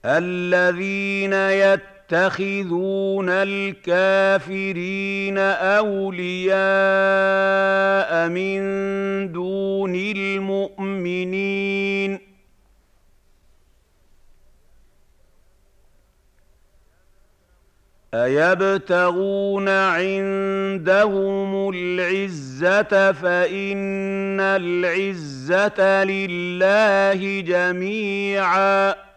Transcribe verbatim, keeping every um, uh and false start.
الذين يتخذون الكافرين أولياء من دون المؤمنين أيبتغون عندهم العزة فإن العزة لله جميعا